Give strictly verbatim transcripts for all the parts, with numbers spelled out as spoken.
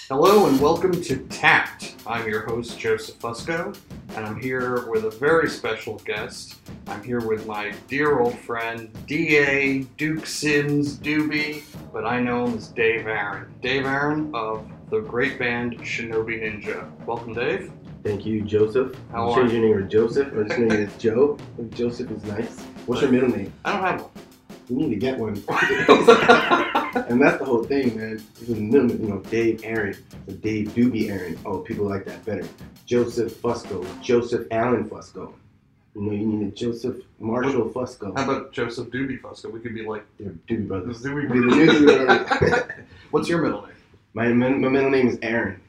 Hello and welcome to Tapped. I'm your host, Joseph Fusco, and I'm here with a very special guest. I'm here with my dear old friend, D A Duke Sims Doobie, but I know him as Dave Aaron. Dave Aaron of the great band Shinobi Ninja. Welcome, Dave. Thank you, Joseph. How you are change you? your name to Joseph, or just name it as Joe. Joseph is nice. What's your middle name? I don't have one. You need to get one. And that's the whole thing, man. Even middle name, you know, Dave Aaron, or Dave Doobie Aaron. Oh, people like that better. Joseph Fusco, Joseph Allen Fusco. You know, you need a Joseph Marshall Fusco. How about Joseph Doobie Fusco? We could be like They're Doobie brothers. the Doobie Be the new Doobie brothers. What's your middle name? My, my middle name is Aaron.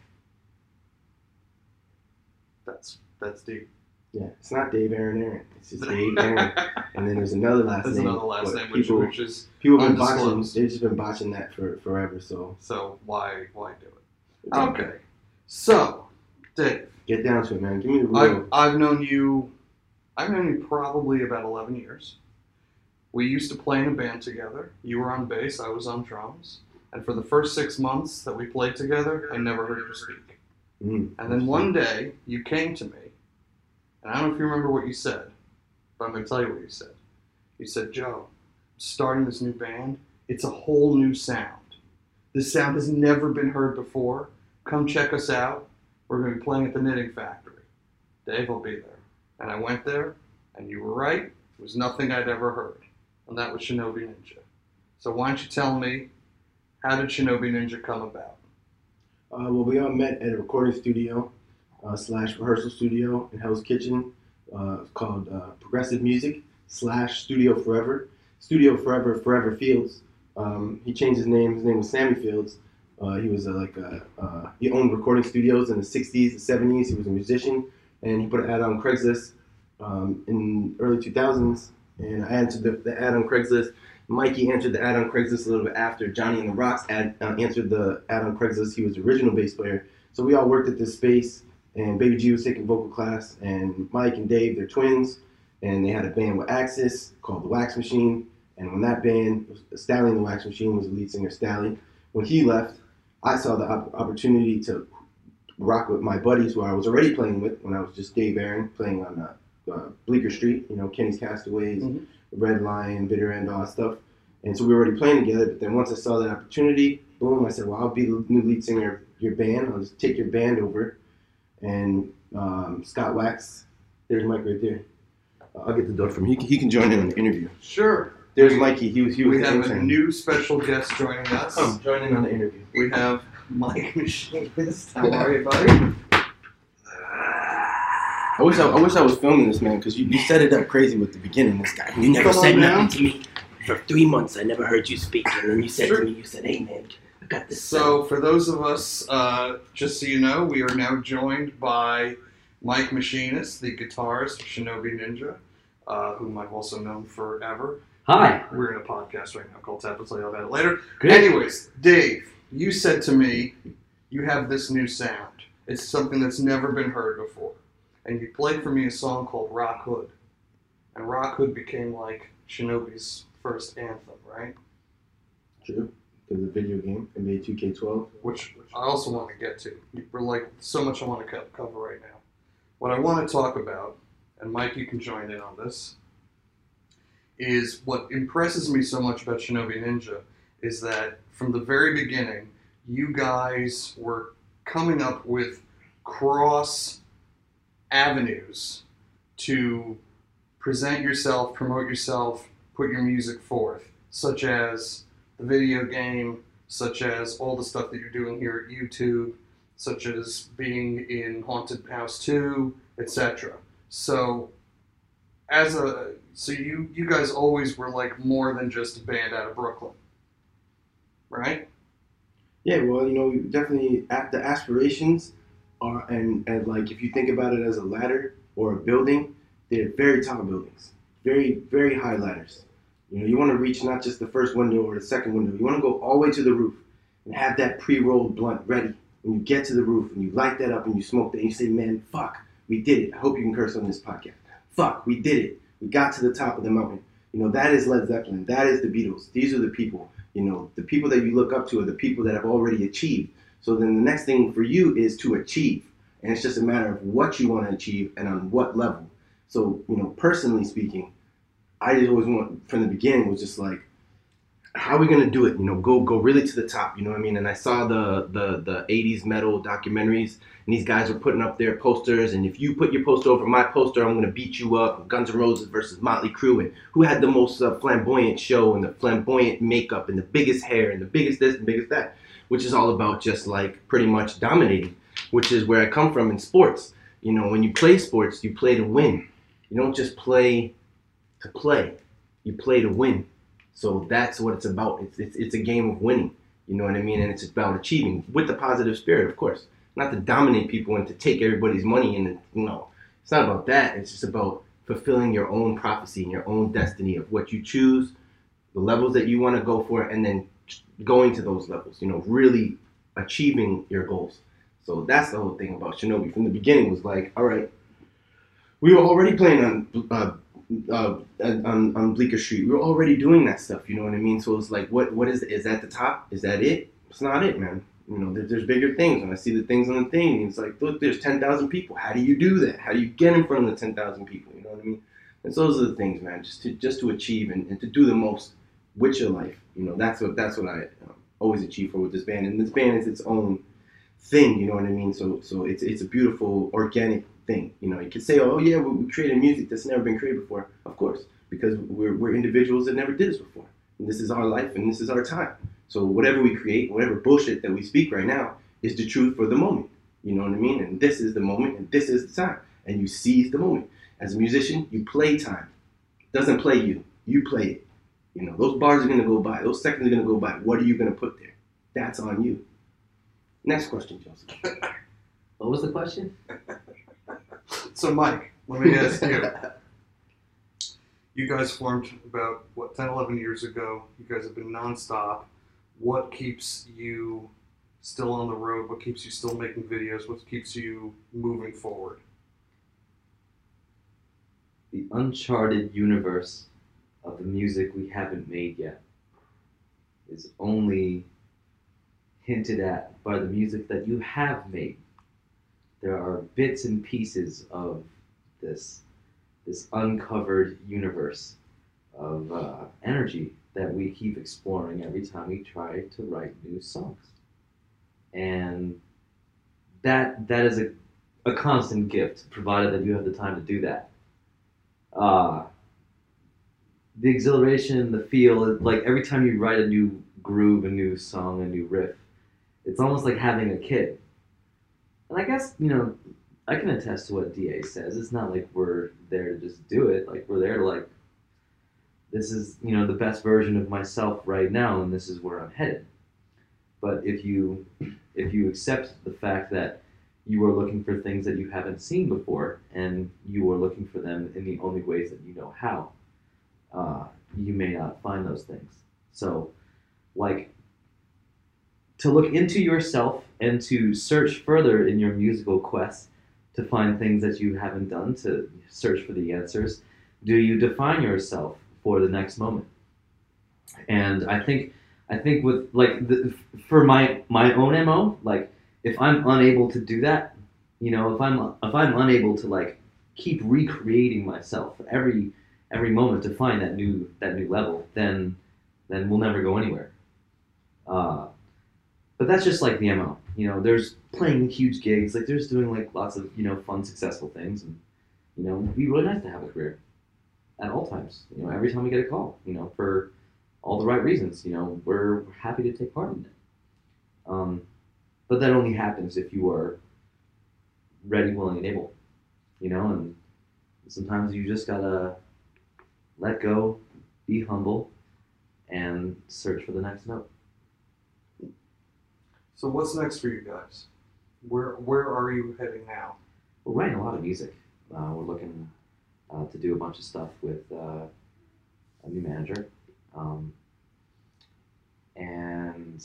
That's that's deep. Yeah, it's not Dave Aaron Aaron. It's just Dave Aaron. And then there's another last That's name. another last but name, which, people, which is people have been botching. undisclosed. They've just been botching that for forever. So so why why do it? Okay, so Dave, get down to it, man. Give me the I've real. I've known you, I've known you probably about eleven years. We used to play in a band together. You were on bass, I was on drums, and for the first six months that we played together, I never heard you speak. Mm, And then one day you came to me, and I don't know if you remember what you said, but I'm going to tell you what you said. You said, Joe, I'm starting this new band. It's a whole new sound. This sound has never been heard before. Come check us out. We're going to be playing at the Knitting Factory. Dave will be there. And I went there, and you were right. It was nothing I'd ever heard. And that was Shinobi Ninja. So why don't you tell me, how did Shinobi Ninja come about? Uh, well, we all met at a recording studio uh, slash rehearsal studio in Hell's Kitchen uh, called uh, Progressive Music slash Studio Forever. Studio Forever, Forever Fields. Um, he changed his name. His name was Sammy Fields. Uh, he was uh, like a, uh, he owned recording studios in the sixties, the seventies. He was a musician, and he put an ad on Craigslist um, in early two thousands. And I answered the, the ad on Craigslist. Mikey answered the ad on Craigslist a little bit after. Johnny and the Rocks ad, uh, answered the ad on Craigslist. He was the original bass player. So we all worked at this space, and Baby G was taking vocal class, and Mike and Dave, they're twins, and they had a band with Axis called The Wax Machine. And when that band, Stallion the Wax Machine was the lead singer, Stallion. When he left, I saw the op- opportunity to rock with my buddies who I was already playing with when I was just Dave Aaron, playing on uh, uh, Bleecker Street, you know, Kenny's Castaways, Mm-hmm. Red Lion, Bitter End, all that stuff. And so we were already playing together, but then once I saw that opportunity, boom, I said, well, I'll be the new lead singer of your band. I'll just take your band over. And um, Scott Wax, there's Mike right there. I'll get the door from him. He, he can join in on the interview. Sure. There's Mikey. He was, he was We the have a intern. new special guest joining us. Come, join in on the interview. We have Mike Machinist. How are you, buddy? I wish I, I wish I was filming this, man, because you, you set it up crazy with the beginning. This guy, you never Come said on nothing now. to me for three months. I never heard you speak, and then you said Sure. to me, you said, "Hey, man, I got this." So, for those of us, uh, just so you know, we are now joined by Mike Machinist, the guitarist of Shinobi Ninja, uh, whom I've also known forever. Hi. We're in a podcast right now called Tap. I'll tell you all about it later. Good. Anyways, Dave, you said to me, you have this new sound. It's something that's never been heard before. And you played for me a song called Rock Hood. And Rock Hood became like Shinobi's first anthem, right? True. Because the video game, N B A two K twelve. Which I also want to get to. We're like so much I want to co- cover right now. What I want to talk about, and Mike, you can join in on this, is what impresses me so much about Shinobi Ninja is that from the very beginning, you guys were coming up with cross avenues to present yourself, promote yourself, put your music forth, such as the video game, such as all the stuff that you're doing here at YouTube, such as being in Haunted House two, et cetera. So, as a so you you guys always were like more than just a band out of Brooklyn, right? Yeah, well, you know, definitely at the aspirations are, and, and like if you think about it as a ladder or a building, they're very tall buildings, very, very high ladders. You know, you want to reach not just the first window or the second window. You want to go all the way to the roof and have that pre-rolled blunt ready. When you get to the roof and you light that up and you smoke that, and you say, man, fuck, we did it. I hope you can curse on this podcast. Fuck, we did it. We got to the top of the mountain. You know, that is Led Zeppelin. That is the Beatles. These are the people. You know, the people that you look up to are the people that have already achieved. So then the next thing for you is to achieve. And it's just a matter of what you want to achieve and on what level. So, you know, personally speaking, I just always want, from the beginning, was just like, how are we gonna do it? You know, go go really to the top. You know what I mean? And I saw the the the eighties metal documentaries, and these guys were putting up their posters. And if you put your poster over my poster, I'm gonna beat you up. Guns N' Roses versus Motley Crue, and who had the most uh, flamboyant show and the flamboyant makeup and the biggest hair and the biggest this and the biggest that, which is all about just like pretty much dominating, which is where I come from in sports. You know, when you play sports, you play to win. You don't just play to play. You play to win. So that's what it's about. It's, it's it's a game of winning. You know what I mean? And it's about achieving with the positive spirit, of course. Not to dominate people and to take everybody's money. And, you know, it's not about that. It's just about fulfilling your own prophecy and your own destiny of what you choose, the levels that you want to go for, and then going to those levels, you know, really achieving your goals. So that's the whole thing about Shinobi. From the beginning was like, all right, we were already playing on uh, uh, on, on Bleecker Street. We were already doing that stuff, you know what I mean? So it's like, what what is is that the top? Is that it? It's not it, man. You know, there, there's bigger things. When I see the things on the thing, it's like, look, there's ten thousand people. How do you do that? How do you get in front of the ten thousand people? You know what I mean? And so those are the things, man. Just to just to achieve and, and to do the most with your life. You know, that's what that's what I um, always achieve for with this band. And this band is its own thing. You know what I mean? So so it's it's a beautiful organic thing. You know, you could say, oh yeah, we, we created music that's never been created before. Of course, because we're we're individuals that never did this before. And this is our life and this is our time. So whatever we create, whatever bullshit that we speak right now is the truth for the moment. You know what I mean? And this is the moment and this is the time. And you seize the moment. As a musician, you play time. It doesn't play you. You play it. You know, those bars are going to go by. Those seconds are going to go by. What are you going to put there? That's on you. Next question, Joseph. What was the question? So, Mike, let me ask you. You guys formed about, what, ten, eleven years ago. You guys have been nonstop. What keeps you still on the road? What keeps you still making videos? What keeps you moving forward? The uncharted universe of the music we haven't made yet is only hinted at by the music that you have made. There are bits and pieces of this this uncovered universe of uh, energy that we keep exploring every time we try to write new songs. And that that is a, a constant gift, provided that you have the time to do that. Uh, the exhilaration, the feel, like every time you write a new groove, a new song, a new riff, it's almost like having a kid. And I guess, you know, I can attest to what D A says. It's not like we're there to just do it. Like, we're there to, like, this is, you know, the best version of myself right now, and this is where I'm headed. But if you if you accept the fact that you are looking for things that you haven't seen before, and you are looking for them in the only ways that you know how, uh, you may not find those things. So, like, to look into yourself and to search further in your musical quest to find things that you haven't done, to search for the answers, do you define yourself for the next moment? And I think, I think with like the, for my my own M O, like if I'm unable to do that, you know, if I'm if I'm unable to like keep recreating myself every every moment to find that new that new level, then then we'll never go anywhere. Uh, but that's just like the M O. You know, there's playing huge gigs, like there's doing like lots of, you know, fun, successful things, and you know, it'd be really nice to have a career at all times. You know, every time we get a call, you know, for all the right reasons, you know, we're happy to take part in it. Um, but that only happens if you are ready, willing, and able, you know, and sometimes you just gotta let go, be humble, and search for the next note. So what's next for you guys? Where where are you heading now? We're writing a lot of music. Uh, we're looking uh, to do a bunch of stuff with uh, a new manager. Um, and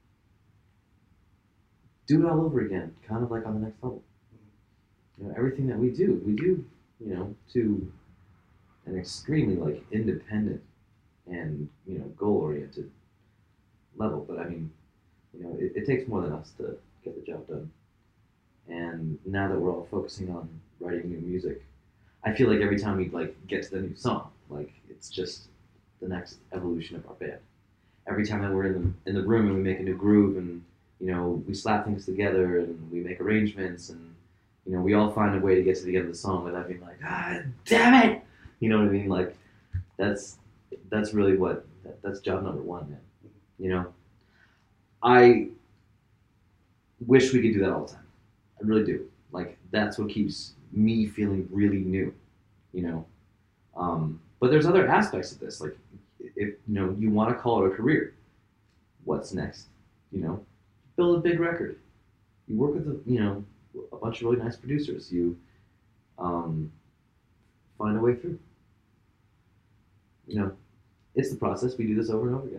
do it all over again, kind of like on the next level. You know, everything that we do, we do, you know, to an extremely like independent and, you know, goal-oriented level. But I mean, you know, it, it takes more than us to get the job done. And now that we're all focusing on writing new music, I feel like every time we like get to the new song, like it's just the next evolution of our band. Every time that we're in the in the room and we make a new groove, and you know we slap things together and we make arrangements, and you know we all find a way to get to the end of the song without being like, ah, damn it, you know what I mean? Like that's that's really what that, that's job number one, man. You know, I wish we could do that all the time. I really do. Like that's what keeps me feeling really new, you know. Um, but there's other aspects of this. Like, if you know you want to call it a career, what's next? You know, build a big record. You work with a, you know a bunch of really nice producers. You um, find a way through. You know, it's the process. We do this over and over again.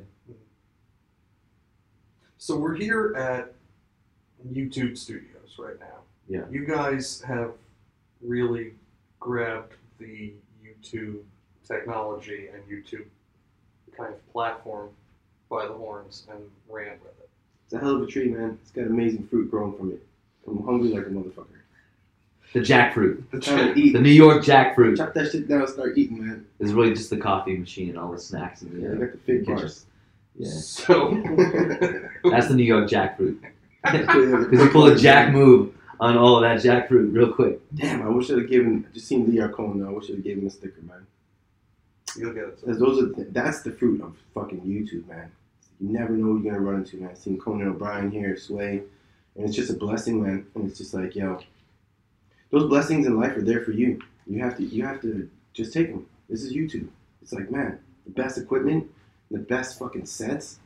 So we're here at YouTube Studios right now. Yeah. You guys have really grabbed the YouTube technology and YouTube kind of platform by the horns and ran with it. It's a hell of a tree, man. It's got amazing fruit growing from it. I'm hungry like a motherfucker. The jackfruit. The time to eat. The New York jackfruit. Chop that shit down and start eating, man. It's really just the coffee machine and all the snacks in the Yeah, uh, I got the fig kitchen. bars. Yeah. So That's the New York jackfruit. Because you pull a jack move on all of that jackfruit real quick. Damn, I wish I'd have given. I just seen Lee Arcone though. I wish I'd have given him a sticker, man. you'll get it. Because those are the, that's the fruit of fucking YouTube, man. You never know who you're gonna run into, man. I've seen Conan O'Brien here, Sway, and it's just a blessing, man. And it's just like, yo, those blessings in life are there for you. You have to, you have to just take them. This is YouTube. It's like, man, the best equipment, the best fucking sets.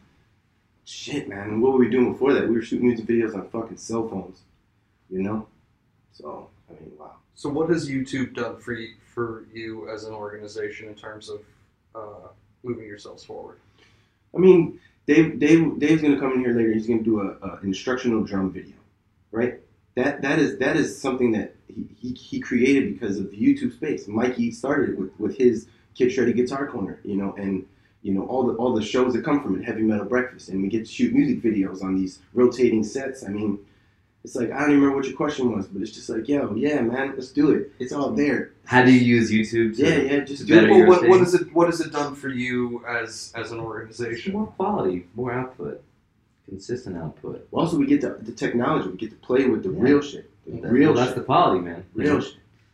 Shit, man. What were we doing before that? We were shooting music videos on fucking cell phones, you know. So, I mean, wow. So what has YouTube done for you, for you as an organization in terms of uh, moving yourselves forward? I mean, Dave, Dave, Dave's gonna come in here later. He's gonna do a, a instructional drum video, right? That that is that is something that he, he, he created because of the YouTube space. Mikey started it with, with his Kid Shreddy Guitar Corner, you know, and you know all the all the shows that come from it, Heavy Metal Breakfast, and we get to shoot music videos on these rotating sets. I mean, it's like I don't even remember what your question was, but it's just like, yo, yeah, man, let's do it. It's all there. How do you use YouTube to, Yeah, yeah, just to do better it. Well, your what, what thing? is it? What has it done for you as as an organization? More quality, more output, consistent output. Also, we get the, the technology. We get to play with the Yeah. real shit. The That- real well, that's shit. the quality, man. real Like, shit.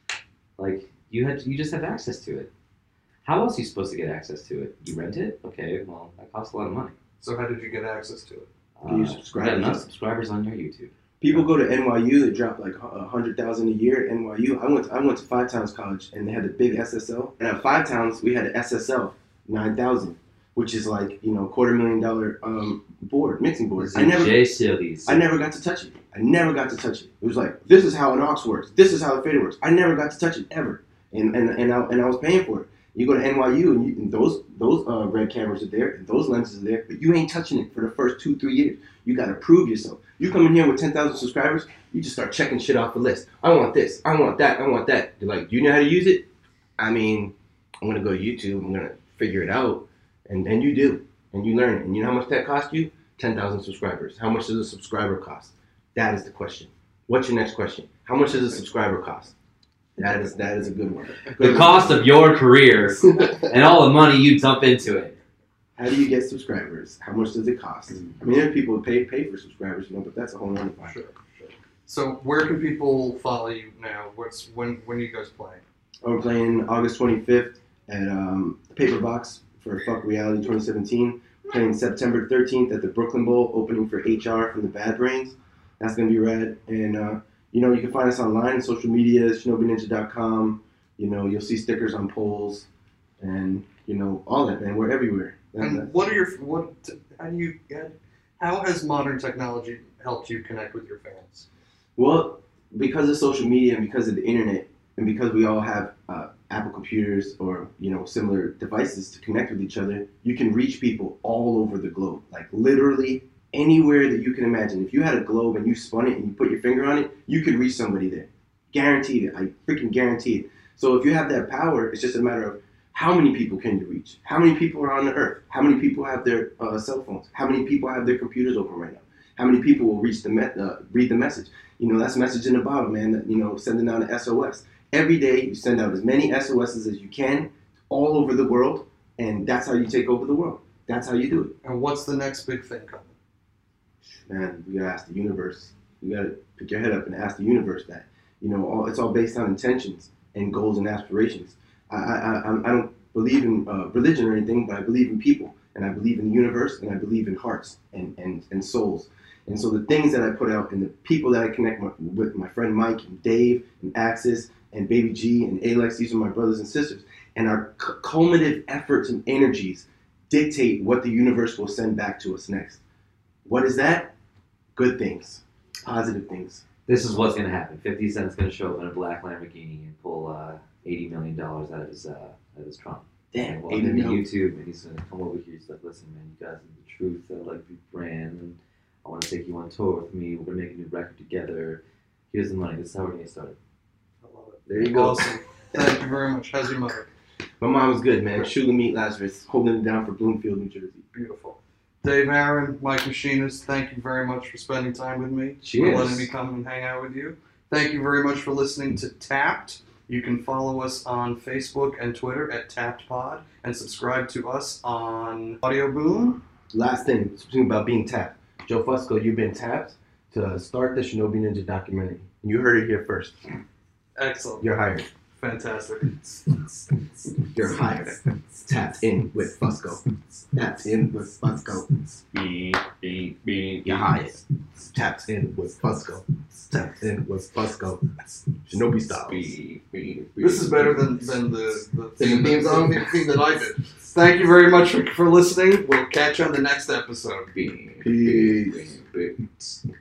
Like you had, you just have access to it. How else are you supposed to get access to it? You rent it? Okay, well that costs a lot of money. So how did you get access to it? Do you Uh, subscribe? you got enough subscribers on your YouTube. People go to N Y U. They drop like a hundred thousand a year. At N Y U. I went. To, I went to Five Towns College, and they had the big S S L. And at Five Towns, we had an S S L nine thousand, which is like you know quarter million dollar um, board mixing board. I never. J series. I never got to touch it. I never got to touch it. It was like, this is how an aux works. This is how the fader works. I never got to touch it ever. And and, and, I, and I was paying for it. You go to N Y U and, you, and those those uh, red cameras are there and those lenses are there, but you ain't touching it for the first two, three years. You got to prove yourself. You come in here with ten thousand subscribers, you just start checking shit off the list. I want this. I want that. I want that. They're like, do you know how to use it? I mean, I'm going to go to YouTube. I'm going to figure it out. And, and you do. And you learn it. And you know how much that cost you? ten thousand subscribers. How much does a subscriber cost? That is the question. What's your next question? How much does a subscriber cost? That is that is a good one. The cost of your career and all the money you dump into it. How do you get subscribers? How much does it cost? I mean, there are people who pay pay for subscribers, you know, but that's a whole other thing. Sure, sure. So where can people follow you now? What's when when are you guys playing? We're playing August twenty-fifth at um, the Paper Box for Fuck Reality twenty seventeen. We're playing September thirteenth at the Brooklyn Bowl, opening for H R from the Bad Brains. That's gonna be rad. And uh, you know, you can find us online, social media, shinobi ninja dot com. You know, you'll see stickers on poles, and you know all that, man. We're everywhere. That- And what are your what? How do you how has modern technology helped you connect with your fans? Well, because of social media and because of the internet, and because we all have uh, Apple computers or you know similar devices to connect with each other, you can reach people all over the globe, like literally anywhere that you can imagine. If you had a globe and you spun it and you put your finger on it, you could reach somebody there. Guaranteed it. I freaking guarantee it. So if you have that power, it's just a matter of how many people can you reach? How many people are on the earth? How many people have their uh, cell phones? How many people have their computers open right now? How many people will reach the me- uh, read the message? You know, that's a message in the bottle, man. That, you know, sending out an S O S. Every day you send out as many S O Ss as you can all over the world, and that's how you take over the world. That's how you do it. And what's the next big thing coming? Man, we gotta ask the universe. You gotta pick your head up and ask the universe that. You know, all, it's all based on intentions and goals and aspirations. I I, I, I don't believe in uh, religion or anything, but I believe in people, and I believe in the universe, and I believe in hearts and, and, and souls. And so the things that I put out and the people that I connect my, with, my friend Mike and Dave and Axis and Baby G and Alex, these are my brothers and sisters. And our c- culminative efforts and energies dictate what the universe will send back to us next. What is that? Good things, positive things. This is what's going to happen. fifty Cent's going to show up in a black Lamborghini and pull uh, eighty million dollars out of his uh, out of his trunk. Damn, And we'll eighty him to million. YouTube, and he's going to come over here. He's like, listen, man, you guys are the truth. I like your brand, and I want to take you on tour with me. We're going to make a new record together. Here's the money. This is how we're going to get started. I love it. There you go. Awesome. Thank you very much. How's your mother? My mom was good, man. Sugar Meat Lazarus, holding it down for Bloomfield, New Jersey. Beautiful. Dave Aaron, Mike Machinist, thank you very much for spending time with me. Cheers. For letting me come and hang out with you. Thank you very much for listening to Tapped. You can follow us on Facebook and Twitter at Tapped Pod and subscribe to us on Audio Boom. Last thing, something about being tapped. Joe Fusco, you've been tapped to start the Shinobi Ninja documentary. You heard it here first. Excellent. You're hired. Fantastic. You're hired. Tapped in with Fusco. Tapped in with Fusco. You're hired. Tapped in with Fusco. Tapped in with Fusco. Shinobi style. This is better than, than the, the theme, theme song? the theme that I did. Thank you very much for, for listening. We'll catch you on the next episode. Peace.